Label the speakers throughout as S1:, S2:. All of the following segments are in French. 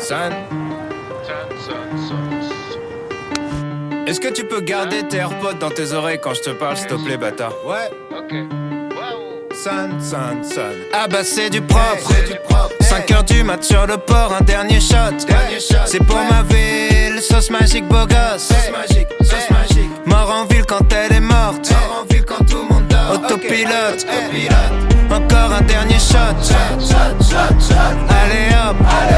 S1: San. Est-ce que tu peux garder tes AirPods dans tes oreilles quand je te parle, s'il te plaît, bâtard? Ouais.
S2: Ok.
S1: San. Ah bah c'est du propre. 5h du mat sur le port, un dernier shot. C'est pour ma ville, sauce magique, beau gosse.
S2: Sauce magique.
S1: Mort en ville quand elle est morte.
S2: Mort en ville quand tout le monde dort.
S1: Autopilote. Encore un dernier shot. Allez hop.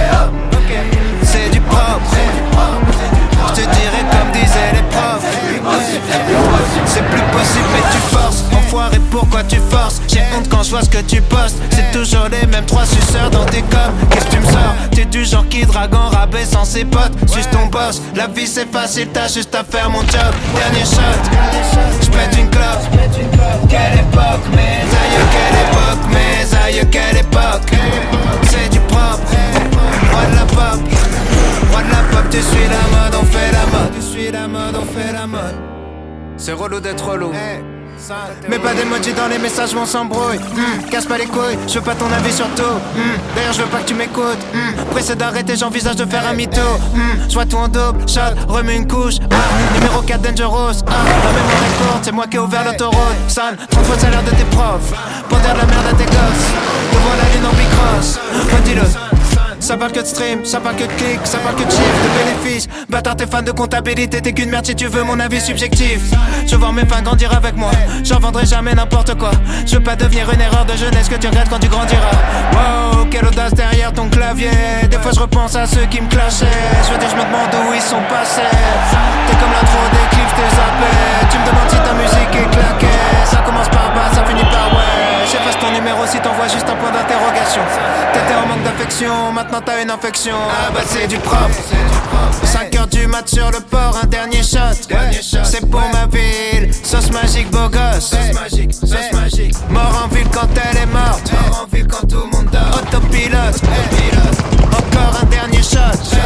S1: C'est du propre. Je te dirais comme disaient les profs. C'est plus possible mais tu forces. Enfoiré, pourquoi tu forces? J'ai honte quand je vois ce que tu postes. C'est toujours les mêmes 3 suceurs dans tes coms. Qu'est-ce que tu me sors? T'es du genre qui drague en rabais sans ses potes. Suis ton boss, la vie c'est facile, t'as juste à faire mon job. Dernier shot, j'pète une clope. Quelle époque, mes aïeux, quelle époque, mes aïeux, quelle époque. C'est du propre, roi de la pop. Roi de la pop, tu suis la mode, on fait la mode. Tu suis la mode, on fait la mode. C'est relou d'être relou. Mais pas d'emoji dans les messages, on s'embrouille. Casse pas les couilles, je veux pas ton avis sur tout. D'ailleurs, je veux pas que tu m'écoutes. Pressé d'arrêter, j'envisage de faire un mytho. Je vois tout en double, shot, remue une couche. Numéro 4 Dangerous. La mémoire est courte, c'est moi qui ai ouvert l'autoroute. San, 30 fois le salaire de tes profs. Pour dire de la merde à tes gosses. Devant la lune en bicross. Redis-le. Ça parle que de stream, ça parle que de clics, ça parle que de chiffres, de bénéfices. Bâtard, t'es fan de comptabilité, t'es qu'une merde si tu veux mon avis subjectif. Je vois mes fans grandir avec moi, j'en vendrai jamais n'importe quoi. Je veux pas devenir une erreur de jeunesse que tu regrettes quand tu grandiras. Wow, quelle audace derrière ton clavier. Des fois je repense à ceux qui me clashaient. Je veux dire, je me demande où ils sont passés. T'es comme l'intro des clips, t'es zappé. Tu me demandes si ta musique est claquée. Ça commence par bas, ça finit par ouais. J'efface ton numéro si t'envoies juste un point d'interrogation. T'étais en manque d'affection, maintenant t'as une infection. Ah bah c'est du propre. 5h du mat sur le port, un dernier shot. C'est pour ma ville, sauce magique, beau gosse.
S2: Sauce magique.
S1: Mort en ville quand elle est morte.
S2: Mort en ville quand tout le monde dort.
S1: Autopilote. Encore un dernier shot.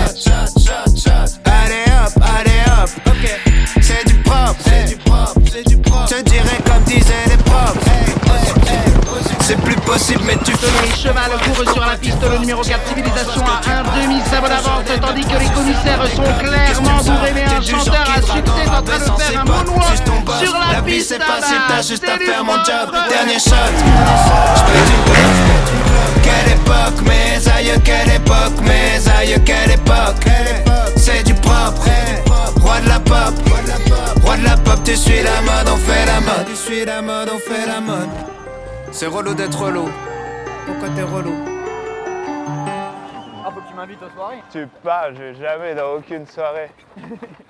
S1: Allez hop. C'est du propre. Je te dirais comme disaient les profs. C'est plus possible mais tu fais.
S3: Les chevals courent sur la piste, le numéro 4 civilisation à un demi-sabot d'avance, tandis que les commissaires sont clairement bourrés, mais un chanteur à succès est en train de faire un moonwalk sur la
S1: vie
S3: piste.
S1: c'est facile, t'as juste à faire mon job.
S3: propre.
S1: Dernier shot. J'pète une clope. Quelle époque, mes aïeux, quelle époque, mes aïeux, quelle époque. C'est du propre. Roi de la pop. Roi de la pop, tu suis la mode, on fait la mode. Tu suis la mode, on fait la mode. C'est relou d'être relou. Pourquoi t'es relou?
S4: Ah, faut que tu m'invites aux soirées.
S5: Tu parles, je vais jamais dans aucune soirée.